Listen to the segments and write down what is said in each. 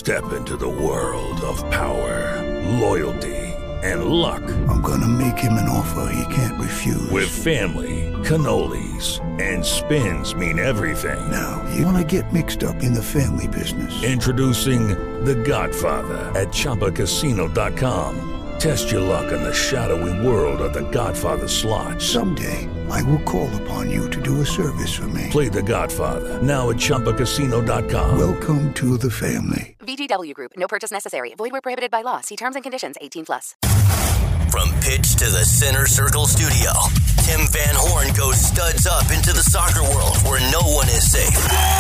Step into the world of power, loyalty, and luck. I'm gonna make him an offer he can't refuse. With family, cannolis, and spins mean everything. Now, you wanna get mixed up in the family business. Introducing The Godfather at ChumbaCasino.com. Test your luck in the shadowy world of The Godfather slot. Someday, I will call upon you to do a service for me. Play The Godfather now at ChumbaCasino.com. Welcome to the family. VGW Group. No purchase necessary. Void where prohibited by law. See terms and conditions. 18+. From pitch to the Center Circle studio, Tim Van Horn goes studs up into the soccer world where no one is safe.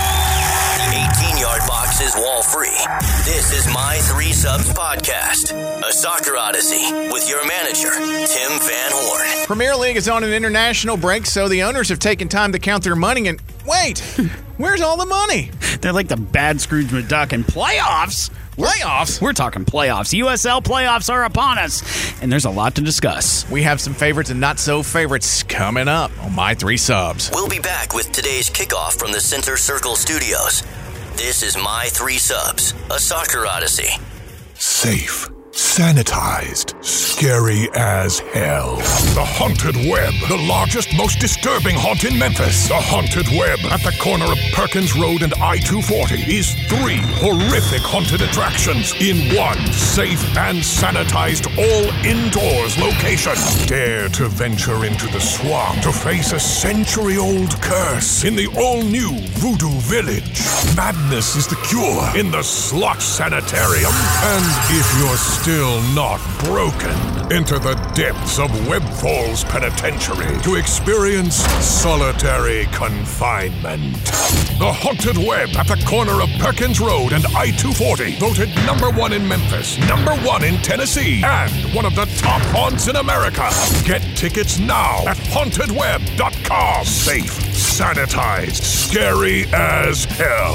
The 18-yard box is wall-free. This is My Three Subs Podcast, a soccer odyssey with your manager, Tim Van Horn. Premier League is on an international break, so the owners have taken time to count their money and... Wait! Where's all the money? They're like the bad Scrooge McDuck in playoffs. Playoffs? We're talking playoffs. USL playoffs are upon us, and there's a lot to discuss. We have some favorites and not-so-favorites coming up on My Three Subs. We'll be back with today's kickoff from the Center Circle studios. This is My Three Subs, a soccer odyssey. Safe. Sanitized. Scary as hell. The Haunted Web. The largest, most disturbing haunt in Memphis. The Haunted Web at the corner of Perkins Road and I-240 is 3 horrific haunted attractions in one safe and sanitized all-indoors location. Dare to venture into the swamp to face a century-old curse in the all-new Voodoo Village. Madness is the cure in the Slot Sanitarium. And if you're still not broken, enter the depths of Webb Falls Penitentiary to experience solitary confinement. The Haunted Web at the corner of Perkins Road and I-240, voted #1 in Memphis, #1 in Tennessee, and one of the top haunts in America. Get tickets now at hauntedweb.com. Safe, sanitized, scary as hell.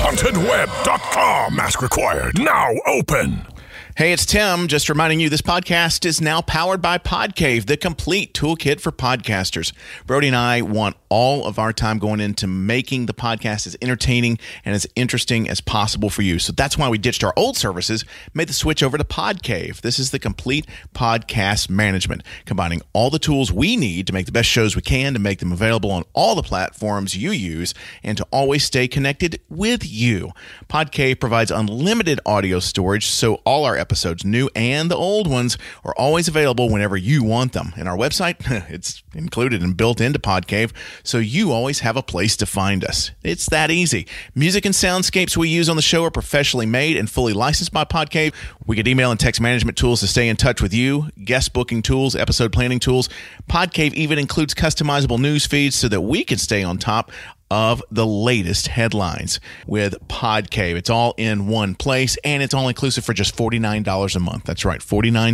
Hauntedweb.com. Mask required. Now open. Hey, it's Tim. Just reminding you, this podcast is now powered by Podcave, the complete toolkit for podcasters. Brody and I want all of our time going into making the podcast as entertaining and as interesting as possible for you. So that's why we ditched our old services, made the switch over to Podcave. This is the complete podcast management, combining all the tools we need to make the best shows we can, to make them available on all the platforms you use, and to always stay connected with you. Podcave provides unlimited audio storage, so all our episodes, new and the old ones, are always available whenever you want them. And our website, it's included and built into Podcave, so you always have a place to find us. It's that easy. Music and soundscapes we use on the show are professionally made and fully licensed by Podcave. We get email and text management tools to stay in touch with you, guest booking tools, episode planning tools. Podcave even includes customizable news feeds so that we can stay on top of the latest headlines with Podcave. It's all in one place, and it's all inclusive for just $49 a month. That's right,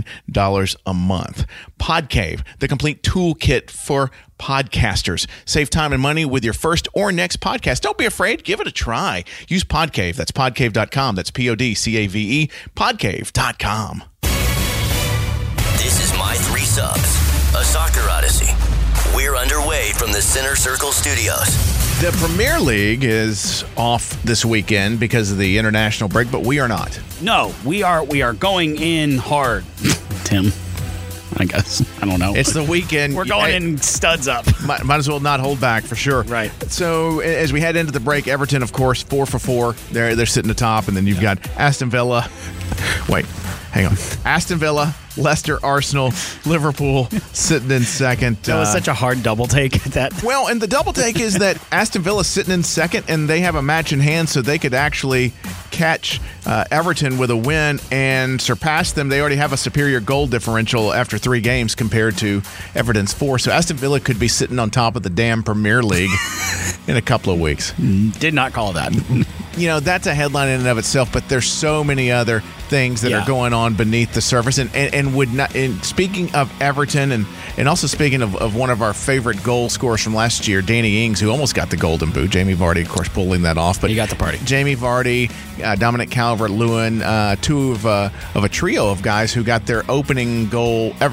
$49 a month. Podcave, the complete toolkit for podcasters. Save time and money with your first or next podcast. Don't be afraid. Give it a try. Use Podcave. That's podcave.com. That's Podcave, podcave.com. This is My Three Subs, a soccer odyssey. We're underway from the Center Circle studios. The Premier League is off this weekend because of the international break, but we are not. No, we are going in hard, Tim. I guess. I don't know. It's the weekend. We're going in studs up. Might as well not hold back for sure. Right. So as we head into the break, Everton, of course, 4 for 4. They're sitting atop, and then you've got Aston Villa. Wait, hang on. Aston Villa, Leicester, Arsenal, Liverpool sitting in second. That was such a hard double take. Well, and the double take is that Aston Villa's sitting in second, and they have a match in hand, so they could actually catch Everton with a win and surpass them. They already have a superior goal differential after 3 games compared to Everton's 4. So Aston Villa could be sitting on top of the damn Premier League in a couple of weeks. Did not call that. You know, that's a headline in and of itself, but there's so many other things that are going on beneath the surface. And would not. And speaking of Everton, and also speaking of one of our favorite goal scorers from last year, Danny Ings, who almost got the Golden Boot. Jamie Vardy, of course, pulling that off. But he got the party. Jamie Vardy, Dominic Calvert-Lewin, two of a trio of guys who got their opening goal ever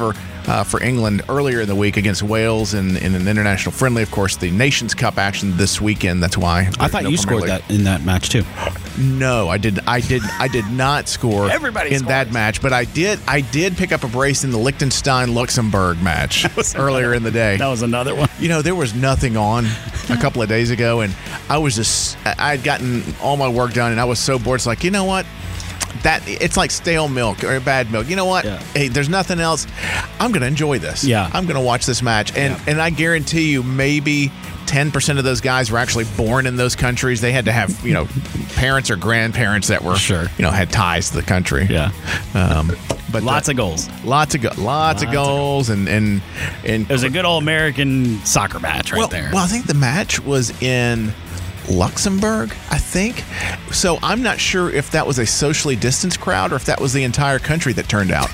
for England earlier in the week against Wales in an international friendly. Of course, the Nations Cup action this weekend. That's why I thought you scored that in that match too. No, I did not score Everybody in that match, but I did pick up a brace in the Liechtenstein-Luxembourg match earlier in the day. That was another one. There was nothing on a couple of days ago, and I'd gotten all my work done, and I was so bored. It's like, you know what? That it's like stale milk or bad milk. You know what? Yeah. Hey, there's nothing else. I'm going to enjoy this. Yeah. I'm going to watch this match, and I guarantee you, maybe 10% of those guys were actually born in those countries. They had to have parents or grandparents that were had ties to the country. Yeah. But lots of goals. Lots of goals, and it was a good old American soccer match there. Well, I think the match was in Luxembourg, I think. So I'm not sure if that was a socially distanced crowd or if that was the entire country that turned out.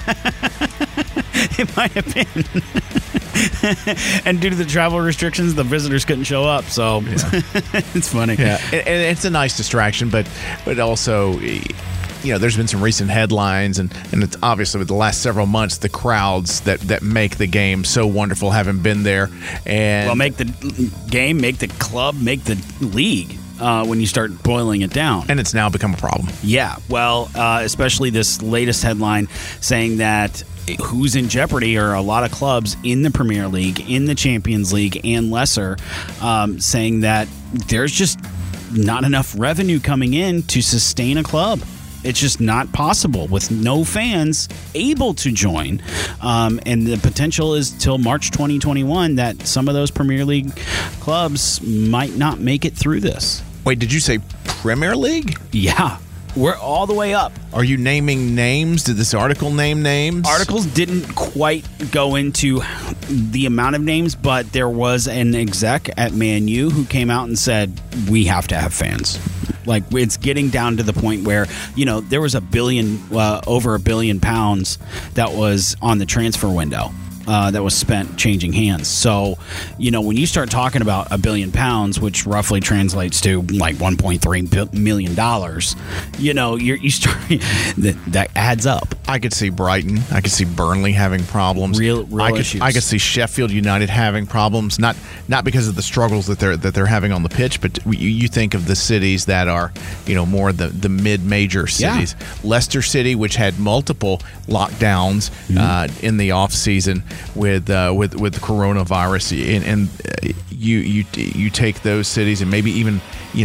It might have been. And due to the travel restrictions, the visitors couldn't show up. So it's funny. Yeah, and it's a nice distraction, but also, there's been some recent headlines, and it's obviously with the last several months, the crowds that make the game so wonderful haven't been there. And make the game, make the club, make the league. When you start boiling it down. And it's now become a problem. Yeah, well, especially this latest headline saying that who's in jeopardy are a lot of clubs in the Premier League, in the Champions League, and lesser, saying that there's just not enough revenue coming in to sustain a club. It's just not possible with no fans able to join. And the potential is till March 2021 that some of those Premier League clubs might not make it through this. Wait, did you say Premier League? Yeah. We're all the way up. Are you naming names? Did this article name names? Articles didn't quite go into the amount of names, but there was an exec at Man U who came out and said, we have to have fans. Like, it's getting down to the point where, there was over £1 billion that was on the transfer window. That was spent changing hands. So, when you start talking about £1 billion, which roughly translates to like $1.3 million, you start that adds up. I could see Brighton. I could see Burnley having problems. Real issues. I could see Sheffield United having problems. Not because of the struggles that they're having on the pitch, but you think of the cities that are more the mid-major cities. Yeah. Leicester City, which had multiple lockdowns in the off season with the coronavirus, and you take those cities and maybe even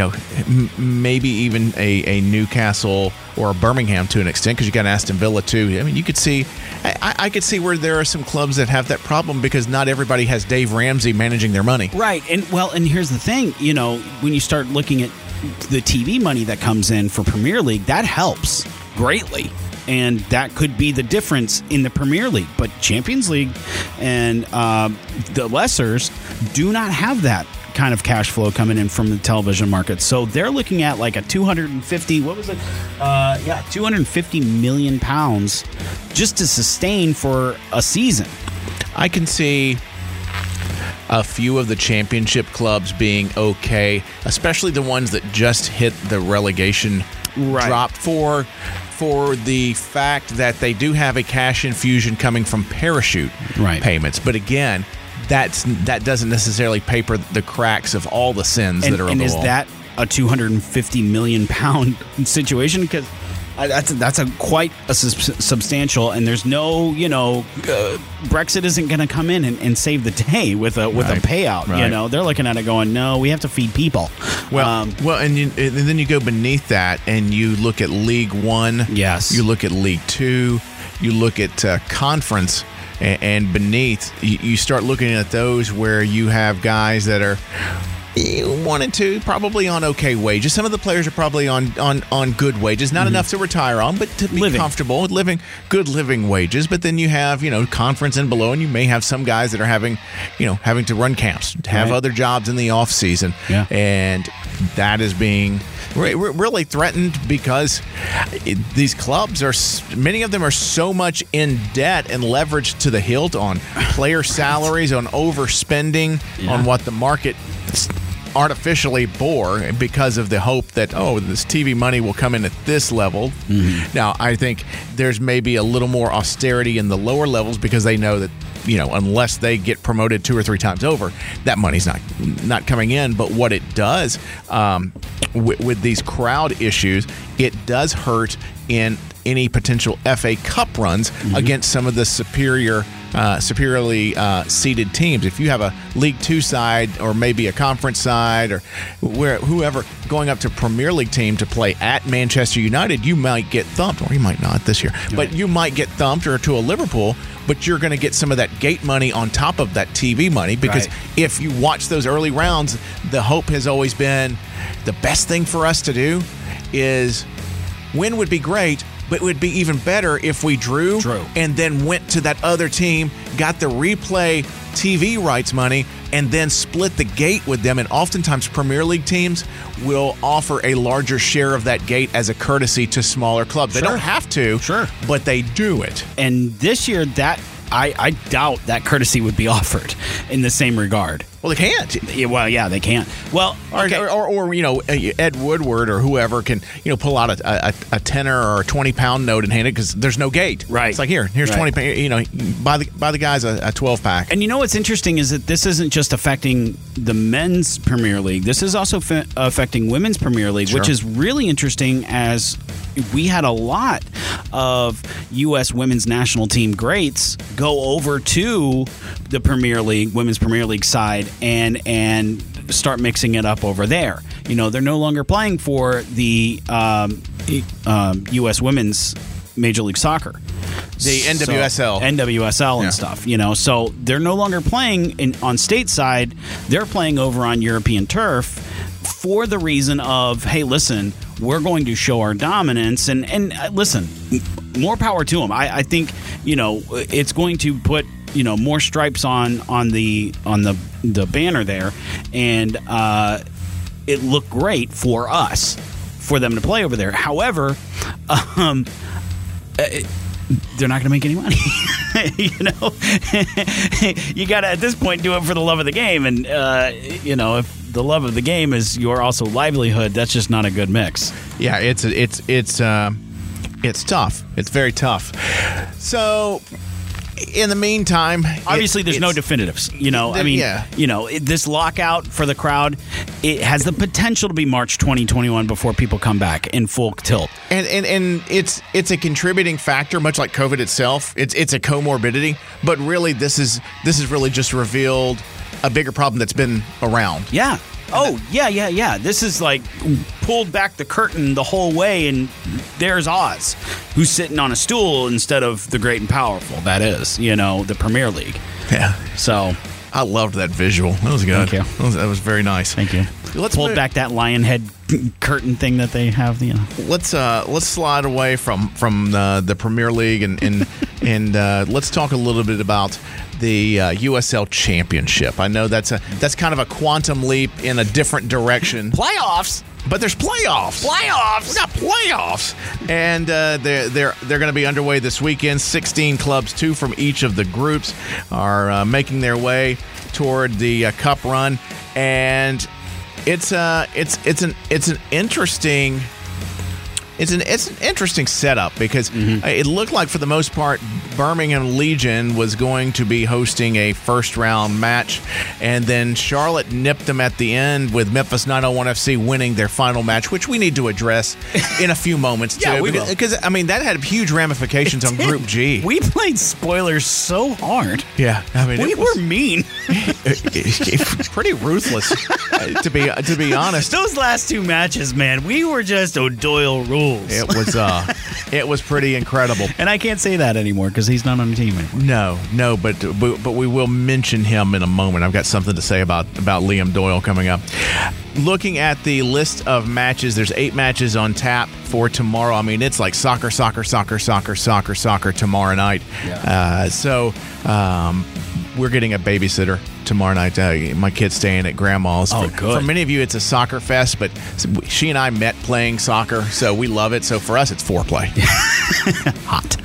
a Newcastle or a Birmingham to an extent, because you got Aston Villa too. I mean, you could see, I could see where there are some clubs that have that problem because not everybody has Dave Ramsey managing their money. Right, and here's the thing, when you start looking at the TV money that comes in for Premier League, that helps greatly. And that could be the difference in the Premier League. But Champions League and the lessers do not have that kind of cash flow coming in from the television market. So they're looking at like a 250, what was it? 250 million pounds just to sustain for a season. I can see a few of the championship clubs being okay, especially the ones that just hit the relegation drop for the fact that they do have a cash infusion coming from parachute payments. But again, that doesn't necessarily paper the cracks of all the sins that are on the wall. And is that a 250 million pound situation? Because that's quite a substantial, and there's no, Brexit isn't going to come in and save the day with a payout. Right. They're looking at it going, no, we have to feed people. And then you go beneath that and you look at League One. Yes. You look at League Two. You look at Conference, and beneath you start looking at those where you have guys that are 1 and 2 probably on okay wages. Some of the players are probably on good wages, not enough to retire on, but to be comfortable with good living wages. But then you have Conference and below, and you may have some guys that are having to run camps, have other jobs in the off season, and that is being really threatened because these clubs many of them are so much in debt and leveraged to the hilt on player salaries, on overspending, on what the market artificially bore because of the hope that, this TV money will come in at this level. Now, I think there's maybe a little more austerity in the lower levels because they know that, unless they get promoted 2 or 3 times over, that money's not coming in. But what it does with these crowd issues, it does hurt in any potential FA Cup runs against some of the superiorly seeded teams. If you have a League 2 side or maybe a conference side or whoever going up to Premier League team to play at Manchester United, you might get thumped, or you might not this year, but you might get thumped, or to a Liverpool, but you're going to get some of that gate money on top of that TV money because if you watch those early rounds, the hope has always been the best thing for us to do is win would be great, but it would be even better if we drew and then went to that other team, got the replay TV rights money, and then split the gate with them. And oftentimes Premier League teams will offer a larger share of that gate as a courtesy to smaller clubs. They don't have to, but they do it. And this year, I doubt that courtesy would be offered in the same regard. Well, they can't. Yeah, they can't. Well, okay. or Ed Woodward or whoever can pull out a 10 or a 20-pound note and hand it because there's no gate. Right. It's like here's 20. Buy the guys a 12-pack. And what's interesting is that this isn't just affecting the men's Premier League. This is also affecting women's Premier League, which is really interesting as we had a lot of U.S. women's national team greats go over to the Premier League, women's Premier League side, and start mixing it up over there. They're no longer playing for the U.S. women's Major League Soccer. The NWSL. NWSL and stuff, So they're no longer playing on stateside. They're playing over on European turf for the reason of, hey, listen, we're going to show our dominance. And listen, more power to them. I think, it's going to put, more stripes on the banner there. And it looked great for us, for them to play over there. However, they're not going to make any money. You got to, at this point, do it for the love of the game. And, if the love of the game is your also livelihood, that's just not a good mix. Yeah, it's tough. It's very tough. So, in the meantime, obviously there's no definitives. This lockout for the crowd, it has the potential to be March 2021 before people come back in full tilt. And it's a contributing factor, much like COVID itself. It's a comorbidity, but really this is really just revealed a bigger problem that's been around. Yeah. Oh, yeah. This is like pulled back the curtain the whole way, and there's Oz, who's sitting on a stool instead of the great and powerful. That is, the Premier League. Yeah. So I loved that visual. That was good. Thank you. That was very nice. Thank you. Let's pull back that lion head curtain thing that they have. Let's slide away from the Premier League and let's talk a little bit about the USL Championship. I know that's kind of a quantum leap in a different direction. Playoffs. But there's playoffs. We got playoffs, and they're going to be underway this weekend. 16 clubs, 2 from each of the groups, are making their way toward the cup run, and it's an interesting setup because it looked like for the most part Birmingham Legion was going to be hosting a first round match, and then Charlotte nipped them at the end with Memphis 901 FC winning their final match, which we need to address in a few moments too. Because that had huge ramifications on Group G. We played spoilers so hard. Yeah, we were mean. Pretty ruthless, to be honest. Those last 2 matches, man, we were just O'Doyle rules. It was pretty incredible, and I can't say that anymore because he's not on the team anymore. No, but we will mention him in a moment. I've got something to say about Liam Doyle coming up. Looking at the list of matches, there's 8 matches on tap for tomorrow. It's like soccer tomorrow night. Yeah. So we're getting a babysitter tomorrow night. My kid's staying at Grandma's. Oh, good. For many of you, it's a soccer fest, but she and I met playing soccer, so we love it. So for us, it's foreplay. Hot.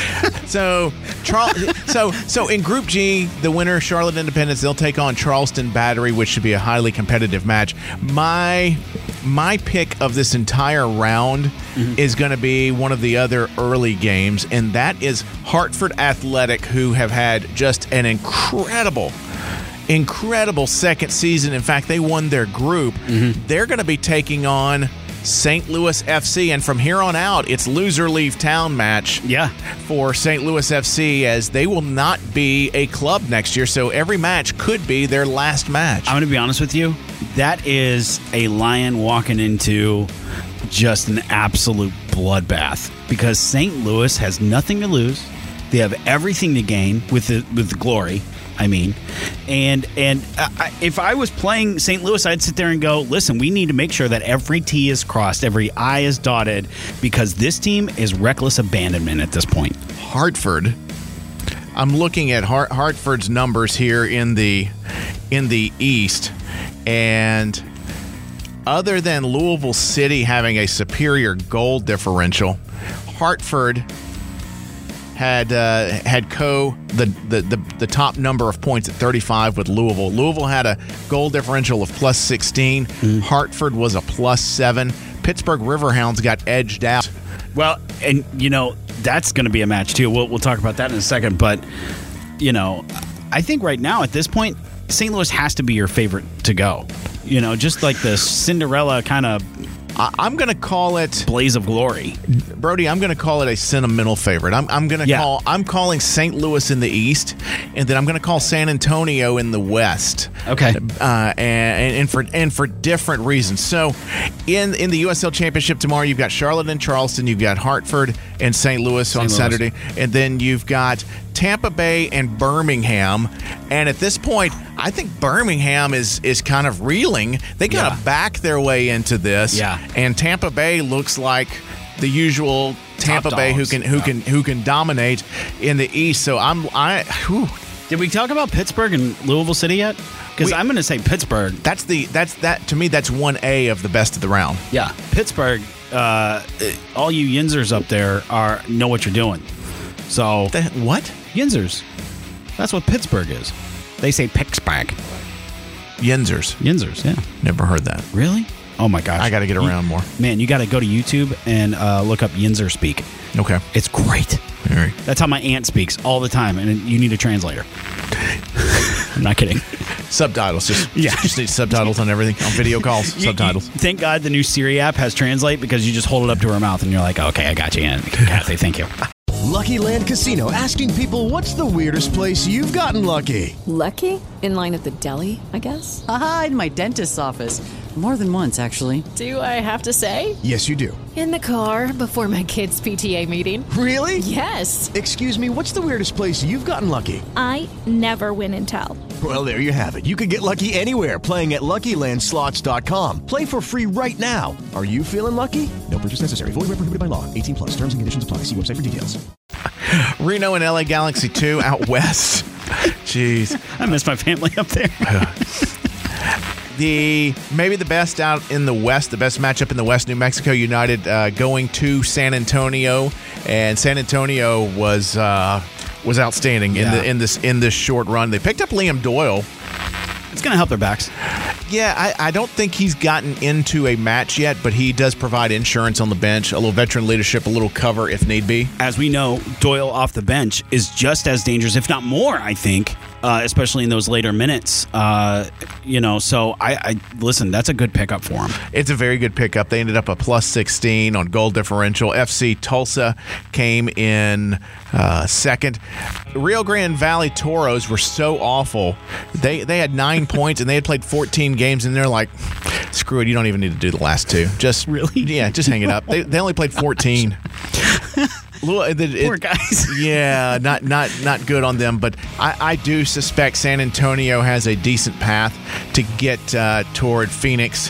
So in Group G, the winner, Charlotte Independence, they'll take on Charleston Battery, which should be a highly competitive match. My pick of this entire round is going to be one of the other early games, and that is Hartford Athletic, who have had just an incredible second season. In fact, they won their group. They're going to be taking on St. Louis FC, and from here on out, it's loser leave town match for St. Louis FC, as they will not be a club next year, so every match could be their last match. I'm going to be honest with you. That is a lion walking into just an absolute bloodbath, because St. Louis has nothing to lose. They have everything to gain with the glory. I mean, and if I was playing St. Louis, I'd sit there and go, listen, we need to make sure that every T is crossed, every I is dotted, because this team is reckless abandonment at this point. Hartford, I'm looking at Hartford's numbers here in the East, and other than Louisville City having a superior goal differential, Hartford had the top number of points at 35 with Louisville. Louisville had a goal differential of plus 16. Hartford was a plus 7. Pittsburgh Riverhounds got edged out. Well, and that's going to be a match too. We'll talk about that in a second. But I think right now at this point, St. Louis has to be your favorite to go. Just like the Cinderella kind of. I'm going to call it blaze of glory, Brody. I'm going to call it a sentimental favorite. I'm calling St. Louis in the East, and then I'm going to call San Antonio in the West. Okay, and for different reasons. So, in the USL Championship tomorrow, you've got Charlotte and Charleston. You've got Hartford and St. Louis on Saturday, and then you've got Tampa Bay and Birmingham. And at this point, I think Birmingham is kind of reeling. They got to back their way into this. Yeah. And Tampa Bay looks like the usual Tampa Bay who can dominate in the East. So Did we talk about Pittsburgh and Louisville City yet? Because I'm going to say Pittsburgh. That's to me, that's 1A of the best of the round. Yeah, Pittsburgh. All you Yinzers up there know what you're doing. So what? Yinzers. That's what Pittsburgh is. They say Pittsburgh. Yinzers, yeah. Never heard that. Really? Oh my gosh. I got to get around more. Man, you got to go to YouTube and look up Yinzer speak. Okay. It's great. Very. That's how my aunt speaks all the time, and you need a translator. I'm not kidding. Subtitles. Just need subtitles on everything. On video calls, subtitles. Thank God the new Siri app has Translate, because you just hold it up to her mouth and you're like, okay, I got you. And Kathy, thank you. Lucky Land Casino, asking people, what's the weirdest place you've gotten lucky? Lucky? In line at the deli, I guess? Aha, in my dentist's office. More than once, actually. Do I have to say? Yes, you do. In the car before my kids' PTA meeting. Really? Yes. Excuse me, what's the weirdest place you've gotten lucky? I never win and tell. Well, there you have it. You can get lucky anywhere, playing at LuckyLandSlots.com. Play for free right now. Are you feeling lucky? No purchase necessary. Void where prohibited by law. 18+. Terms and conditions apply. See website for details. Reno and LA Galaxy 2 out west. Jeez. I miss my family up there. Maybe the best out in the West, the best matchup in the West, New Mexico United going to San Antonio, and San Antonio was outstanding in this short run. They picked up Liam Doyle. It's going to help their backs. Yeah, I don't think he's gotten into a match yet, but he does provide insurance on the bench, a little veteran leadership, a little cover if need be. As we know, Doyle off the bench is just as dangerous, if not more, I think, especially in those later minutes. So I listen, that's a good pickup for him. It's a very good pickup. They ended up a plus 16 on goal differential. FC Tulsa came in second. Rio Grande Valley Toros were so awful. They had 9 points, and they had played 14 games, and they're like, screw it, you don't even need to do the last two. Just really? Yeah, just hang it up. They only played 14. Poor guys. Yeah, not good on them. But I do suspect San Antonio has a decent path to get toward Phoenix,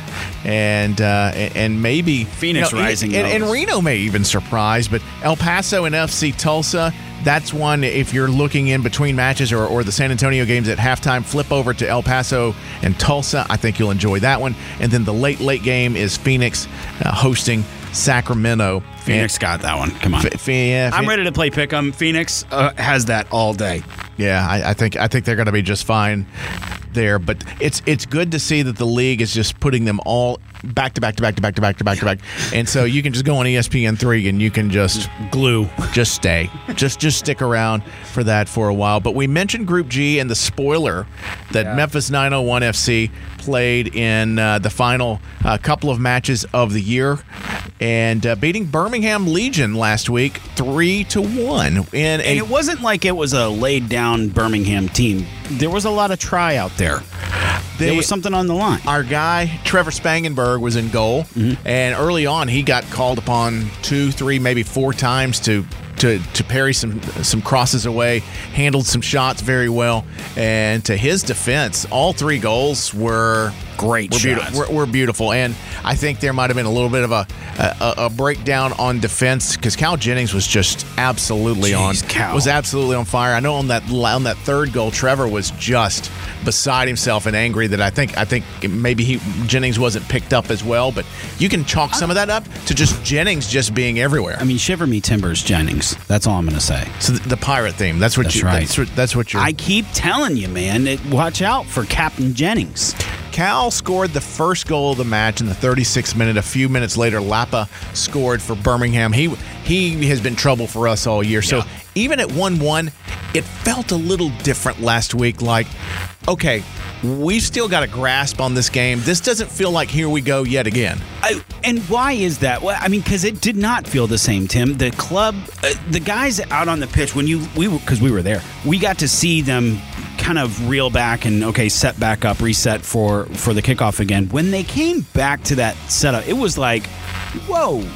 and maybe Phoenix rising. And Reno may even surprise. But El Paso and FC Tulsa. That's one, if you're looking in between matches or the San Antonio games at halftime, flip over to El Paso and Tulsa. I think you'll enjoy that one. And then the late game is Phoenix hosting Sacramento. Phoenix got that one. Come on. I'm ready to play pick'em. Phoenix has that all day. Yeah, I think they're going to be just fine there. But it's good to see that the league is just putting them all back to back. And so you can just go on ESPN3 and you can just stay. Just stick around for that for a while. But we mentioned Group G and the spoiler that Memphis 901 FC played in the final couple of matches of the year and beating Birmingham Legion last week 3-1. And it wasn't like it was a laid down Birmingham team. There was a lot of try out there. There was something on the line. Our guy, Trevor Spangenberg, was in goal. Mm-hmm. And early on, he got called upon 2, 3, maybe 4 times to parry some crosses away, handled some shots very well. And to his defense, all 3 goals were great shots. Were beautiful. And I think there might have been a little bit of a breakdown on defense because Cal Jennings was just absolutely on fire. I know on that third goal, Trevor was just beside himself and angry that I think maybe Jennings wasn't picked up as well. But you can chalk some of that up to just Jennings just being everywhere. I mean, shiver me timbers, Jennings. That's all I'm going to say. So the pirate theme. That's what you're. I keep telling you, man. Watch out for Captain Jennings. Cal scored the first goal of the match in the 36th minute. A few minutes later, Lapa scored for Birmingham. He has been trouble for us all year. So even at 1-1, it felt a little different last week. Like, okay, we've still got a grasp on this game. This doesn't feel like here we go yet again. And why is that? Well, I mean, because it did not feel the same, Tim. The club, the guys out on the pitch, because we were there, we got to see them kind of reel back and set back up, reset for the kickoff again. When they came back to that setup, it was like, whoa,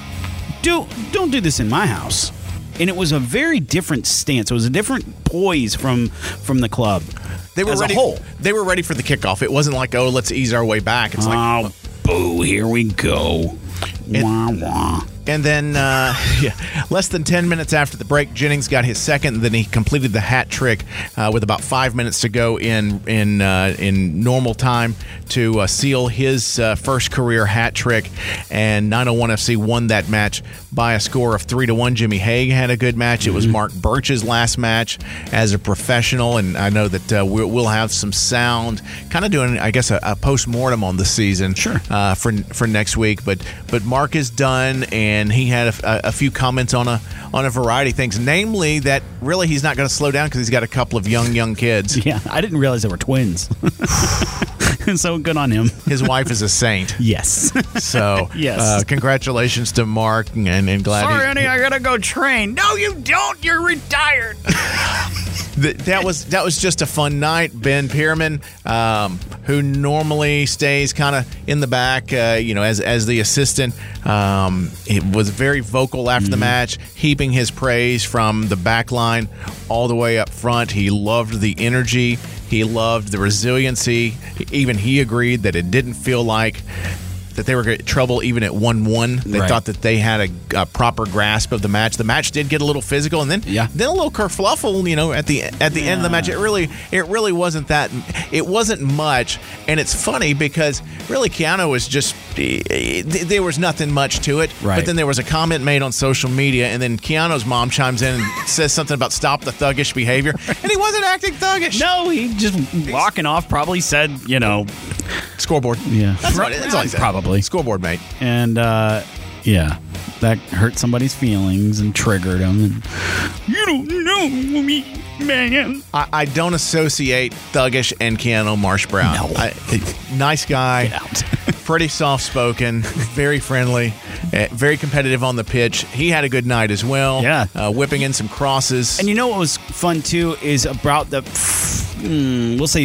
don't do this in my house. And it was a very different stance. It was a different poise from the club. They were ready. They were ready for the kickoff. It wasn't like, let's ease our way back. It's like, boo, here we go. Wah, wah. And then, less than 10 minutes after the break, Jennings got his second. And then he completed the hat trick with about 5 minutes to go in normal time to seal his first career hat trick. And 901 FC won that match by a score of 3-1. Jimmy Haig had a good match. It was Mark Birch's last match as a professional, and I know that we'll have some sound, kind of doing, I guess, a post-mortem on the season for next week. But Mark is done, and he had a few comments on a variety of things, namely that really he's not going to slow down because he's got a couple of young kids. Yeah, I didn't realize they were twins. So good on him. His wife is a saint. Yes. So yes. Congratulations to Mark, and glad. Sorry, honey, I gotta go train. No, you don't. You're retired. That was just a fun night. Ben Pierman, who normally stays kind of in the back, as the assistant, it was very vocal after the match, heaping his praise from the back line all the way up front. He loved the energy. He loved the resiliency. Even he agreed that it didn't feel like that they were in trouble even at 1-1. They thought that they had a proper grasp of the match. The match did get a little physical, and then a little kerfluffle. At the end of the match, it really wasn't that. It wasn't much, and it's funny because really Keanu was just there was nothing much to it. Right. But then there was a comment made on social media, and then Keanu's mom chimes in and says something about stop the thuggish behavior, and he wasn't acting thuggish. No, he just walking off. Probably said, scoreboard. Yeah, that's all he said. Probably. Scoreboard, mate. And, that hurt somebody's feelings and triggered them. And, you don't know me, man. I don't associate Thuggish and Keanu Marsh Brown. No. Nice guy. Pretty soft-spoken. Very friendly. Very competitive on the pitch. He had a good night as well. Yeah. Whipping in some crosses. And you know what was fun, too, is about the, we'll say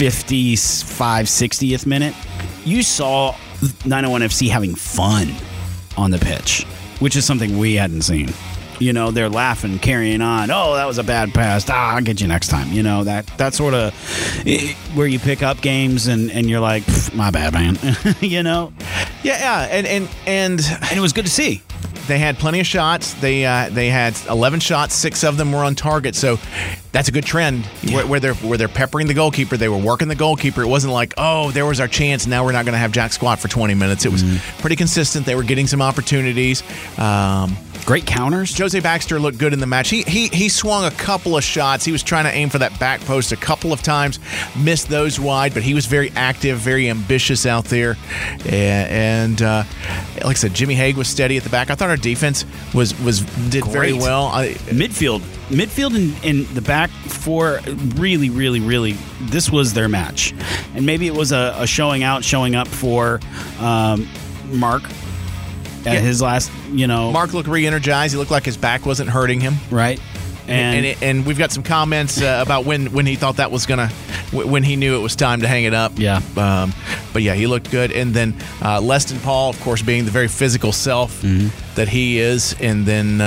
55, 60th minute, you saw 901 FC having fun on the pitch, which is something we hadn't seen. They're laughing, carrying on. Oh, that was a bad pass. I'll get you next time. That sort of where you pick up games and you're like, my bad, man. Yeah, and it was good to see. They had plenty of shots. They had 11 shots. 6 of them were on target. So that's a good trend. Where they're peppering the goalkeeper. They were working the goalkeeper. It wasn't like, oh, there was our chance. Now we're not going to have Jack squat for 20 minutes. It was pretty consistent. They were getting some opportunities. Great counters. Jose Baxter looked good in the match. He swung a couple of shots. He was trying to aim for that back post a couple of times. Missed those wide, but he was very active, very ambitious out there. And like I said, Jimmy Hague was steady at the back. I thought our defense did very well. Midfield and the back four, really, really, really, this was their match. And maybe it was a showing up for Mark. At his last, Mark looked re-energized. He looked like his back wasn't hurting him. Right. And we've got some comments about when he thought that was when he knew it was time to hang it up. Yeah. But yeah, he looked good. And then Leston Paul, of course, being the very physical self that he is. And then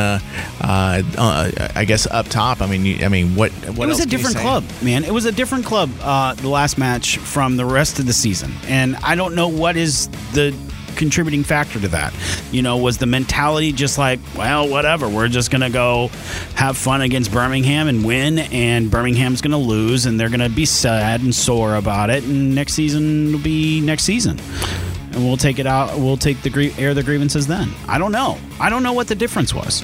I guess up top, what it was else a different club, man. It was a different club the last match from the rest of the season. And I don't know what is the contributing factor to that. Was the mentality just like, well, whatever, we're just going to go have fun against Birmingham and win, and Birmingham's going to lose, and they're going to be sad and sore about it, and next season will be next season. And we'll take it out. We'll take the grievances then. I don't know. I don't know what the difference was.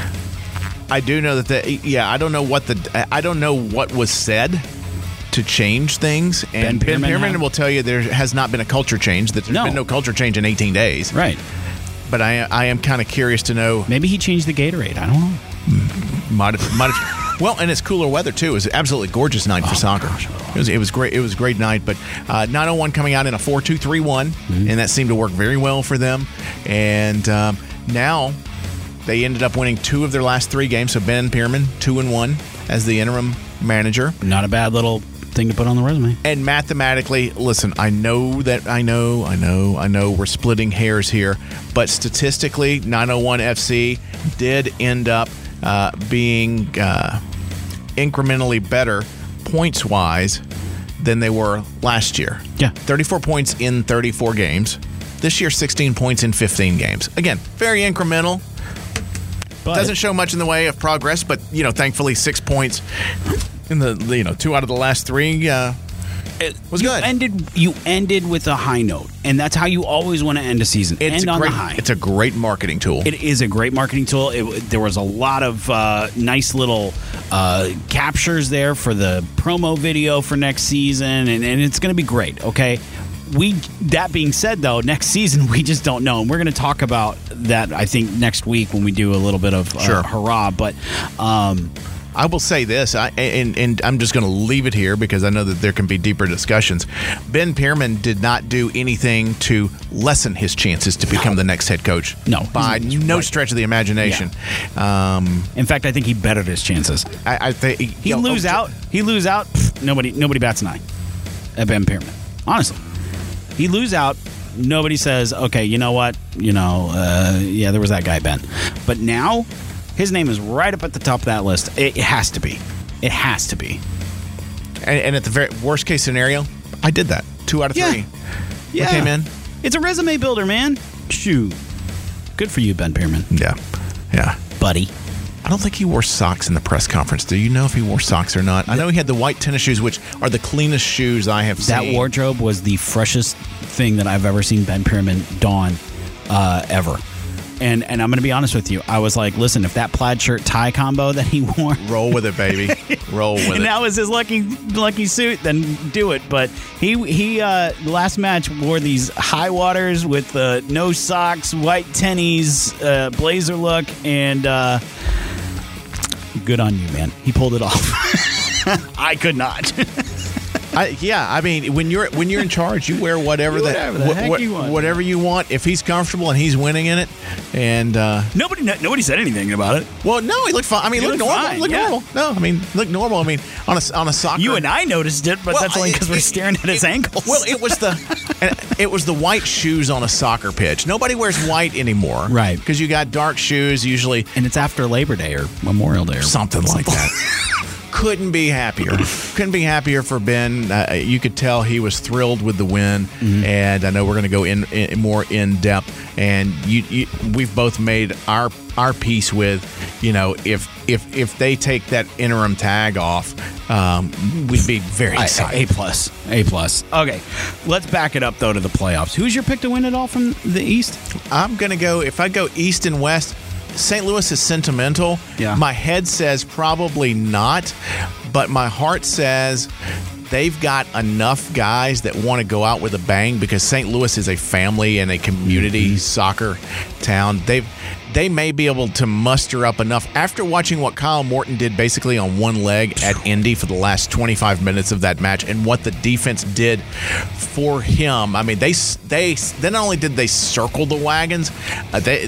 I do know that I don't know what was said to change things, and Ben Pearman will tell you there has not been a culture change, that there's been no culture change in 18 days. Right. But I am kind of curious to know. Maybe he changed the Gatorade. I don't know. Might have. Well, and it's cooler weather too. It was an absolutely gorgeous night for soccer. It was great. It was a great night. But 901 coming out in a 4-2-3-1, and that seemed to work very well for them. And now they ended up winning 2 of their last 3 games. So Ben Pearman 2-1 as the interim manager. Not a bad little thing to put on the resume. And mathematically, listen, I know we're splitting hairs here, but statistically 901 FC did end up being incrementally better points wise than they were last year. Yeah. 34 points in 34 games. This year 16 points in 15 games. Again, very incremental. But doesn't show much in the way of progress, but thankfully 6 points in the 2 out of the last 3 was good. You ended with a high note, and that's how you always want to end a season. End on the high. It's a great marketing tool. It is a great marketing tool. There was a lot of nice little captures there for the promo video for next season, and it's going to be great. Okay. That being said, though, next season we just don't know, and we're going to talk about that, I think, next week when we do a little bit of hurrah. But I will say this, and I'm just going to leave it here because I know that there can be deeper discussions. Ben Pearman did not do anything to lessen his chances to become the next head coach. No, by no stretch of the imagination. Yeah. In fact, I think he bettered his chances. I think he lose out. Nobody bats an eye at Ben Pearman. Honestly. He lose out, nobody says, okay, you know what? There was that guy, Ben. But now, his name is right up at the top of that list. It has to be. It has to be. And at the very worst case scenario, I did that. 2 out of 3. Yeah. Okay, man. It's a resume builder, man. Shoot. Good for you, Ben Pearman. Yeah. Buddy. I don't think he wore socks in the press conference. Do you know if he wore socks or not? I know he had the white tennis shoes, which are the cleanest shoes I have seen. That wardrobe was the freshest thing that I've ever seen Ben Pearman don ever. And I'm going to be honest with you. I was like, listen, if that plaid shirt tie combo that he wore, roll with it, baby. Roll with it. And that was his lucky suit, then do it. But he last match wore these high waters with no socks, white tennies, blazer look, and good on you, man. He pulled it off. I could not. I mean, when you're in charge, you wear whatever the heck you want. Whatever you want. If he's comfortable and he's winning in it, and nobody said anything about it. Well, no, he looked fine. I mean, he looked normal. Fine, Normal. No, I mean, looked normal. I mean, on a soccer. You and I noticed it, but that's only because we're staring at his ankles. Well, it was the white shoes on a soccer pitch. Nobody wears white anymore, right? Because you got dark shoes usually, and it's after Labor Day or Memorial Day or something like that. Couldn't be happier. Couldn't be happier for Ben. You could tell he was thrilled with the win, and I know we're going to go in more in depth. And we've both made our peace with, if they take that interim tag off, we'd be very excited. A plus. Okay, let's back it up though to the playoffs. Who's your pick to win it all from the East? I'm going to go. If I go East and West, St. Louis is sentimental. Yeah. My head says probably not, but my heart says they've got enough guys that want to go out with a bang because St. Louis is a family and a community soccer town. They may be able to muster up enough after watching what Kyle Morton did basically on one leg at Indy for the last 25 minutes of that match and what the defense did for him. I mean, they not only did they circle the wagons, they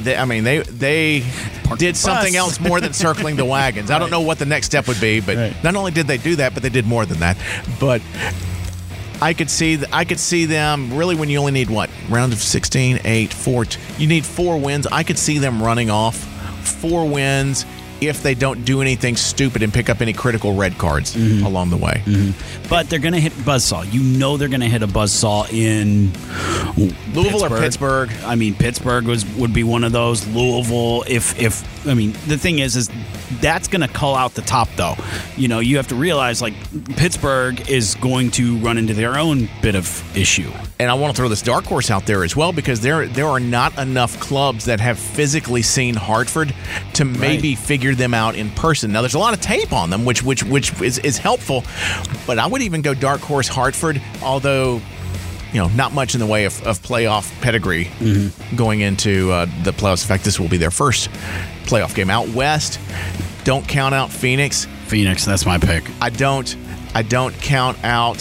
did something else more than circling the wagons. I don't know what the next step would be, but not only did they do that, but they did more than that. But I could see them really when you only need what? Round of 16, 8, 4. You need 4 wins. I could see them running off 4 wins if they don't do anything stupid and pick up any critical red cards along the way. But they're going to hit buzzsaw. You know they're going to hit a buzzsaw in Louisville or Pittsburgh. I mean, Pittsburgh would be one of those. Louisville, if I mean, the thing is that's going to call out the top, though. You have to realize, like, Pittsburgh is going to run into their own bit of issue. And I want to throw this dark horse out there as well because there are not enough clubs that have physically seen Hartford to maybe figure them out in person. Now, there's a lot of tape on them, which is helpful, but I would even go dark horse Hartford, although not much in the way of playoff pedigree going into the playoffs. In fact, this will be their first playoff game. Out west, don't count out Phoenix. Phoenix, that's my pick. I don't count out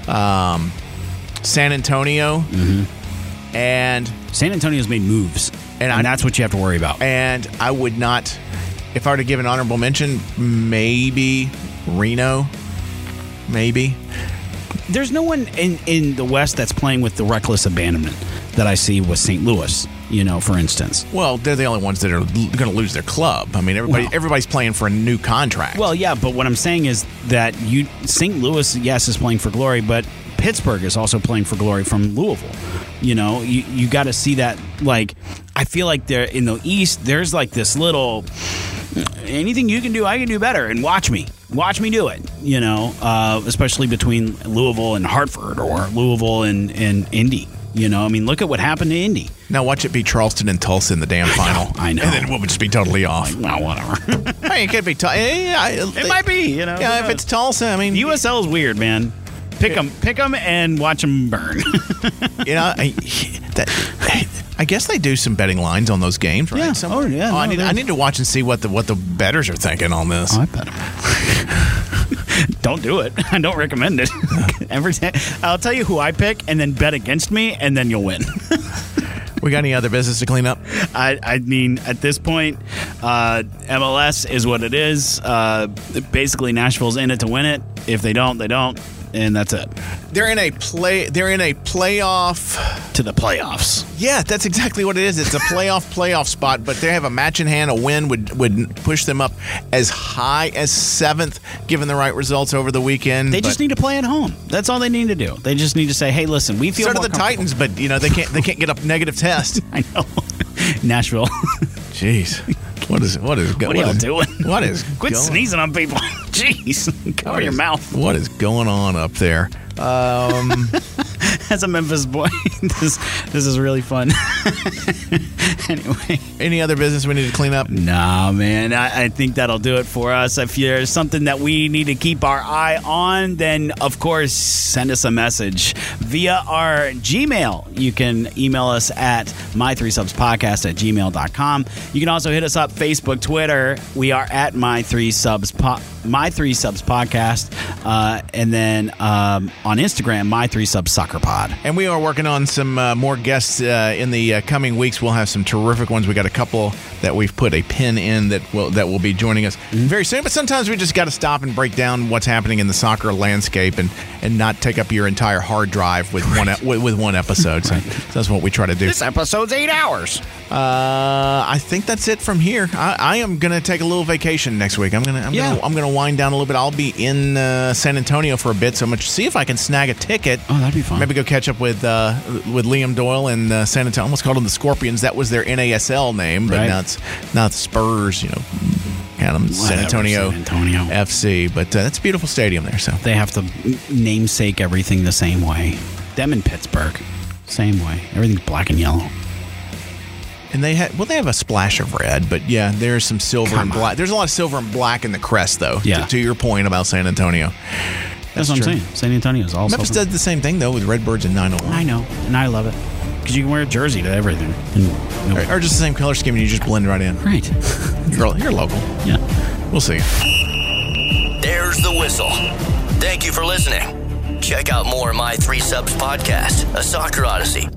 San Antonio. And San Antonio's made moves, and that's what you have to worry about. And I would not, if I were to give an honorable mention, maybe Reno. Maybe. There's no one in the West that's playing with the reckless abandonment that I see with St. Louis, for instance. Well, they're the only ones that are going to lose their club. I mean, everybody's playing for a new contract. Well, yeah, but what I'm saying is that St. Louis, yes, is playing for glory, but Pittsburgh is also playing for glory from Louisville. You got to see that. Like, I feel like they're in the East, there's like this little, anything you can do, I can do better, and watch me do it, especially between Louisville and Hartford or Louisville and Indy. I mean, look at what happened to Indy. Now watch it be Charleston and Tulsa in the damn final. I know. And then we'll just be totally off. Well, whatever. Hey, it could be Tulsa. It might be, Yeah, if it's Tulsa, I mean. USL is weird, man. Pick them and watch them burn. I guess they do some betting lines on those games, right? Yeah. I need to watch and see what the bettors are thinking on this. Oh, I bet them. Don't do it. I don't recommend it. Every time, I'll tell you who I pick, and then bet against me, and then you'll win. We got any other business to clean up? I mean, at this point, MLS is what it is. Basically, Nashville's in it to win it. If they don't, they don't. And that's it. They're in a playoff to the playoffs. Yeah, that's exactly what it is. It's a playoff spot, but they have a match in hand. A win would push them up as high as 7th, given the right results over the weekend. They just need to play at home. That's all they need to do. They just need to say, "Hey, listen, we feel." So do the Titans, but they can't get a negative test. I know. Nashville. Jeez. What are y'all doing? What is Quit sneezing on people. Jeez. Cover your mouth. What is going on up there? As a Memphis boy, this is really fun. Anyway. Any other business we need to clean up? Nah, man. I think that'll do it for us. If there's something that we need to keep our eye on, then, of course, send us a message via our Gmail. You can email us at my3subspodcast@gmail.com. You can also hit us up Facebook, Twitter. We are at My3Subs Podcast. And then on Instagram, My3Subs Soccer Pod. And we are working on some more guests in the coming weeks. We'll have some terrific ones. We got a couple that we've put a pin in that will be joining us very soon. But sometimes we just got to stop and break down what's happening in the soccer landscape and not take up your entire hard drive with one episode. So that's what we try to do. This episode's 8 hours. I think that's it from here. I am going to take a little vacation next week. I'm gonna wind down a little bit. I'll be in San Antonio for a bit, so I'm going to see if I can snag a ticket. Oh, that'd be fun. Maybe go catch up with Liam Doyle and San Antonio. I almost called them the Scorpions. That was their NASL name, but now it's not the Spurs. Kind of San Antonio FC. But that's a beautiful stadium there. So they have to namesake everything the same way. Them in Pittsburgh, same way. Everything's black and yellow. And they have a splash of red, but yeah, there's some silver and black. There's a lot of silver and black in the crest, though. Yeah. To your point about San Antonio. That's what I'm saying. San Antonio is also. Memphis does the same thing, though, with Redbirds and 901. I know, and I love it. Because you can wear a jersey to everything. Or just the same color scheme and you just blend right in. Right. You're local. Yeah. We'll see. There's the whistle. Thank you for listening. Check out more My 3 Subs podcast, a soccer odyssey.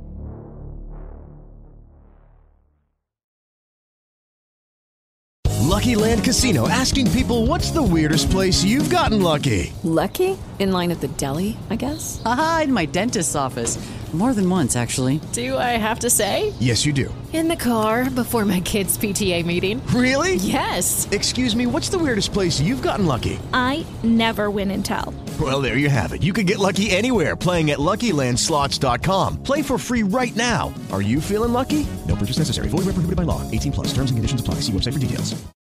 Lucky Land Casino, asking people, what's the weirdest place you've gotten lucky? Lucky? In line at the deli, I guess? Aha, in my dentist's office. More than once, actually. Do I have to say? Yes, you do. In the car before my kids' PTA meeting. Really? Yes. Excuse me, what's the weirdest place you've gotten lucky? I never win and tell. Well, there you have it. You can get lucky anywhere, playing at LuckyLandSlots.com. Play for free right now. Are you feeling lucky? No purchase necessary. Void where prohibited by law. 18+. Terms and conditions apply. See website for details.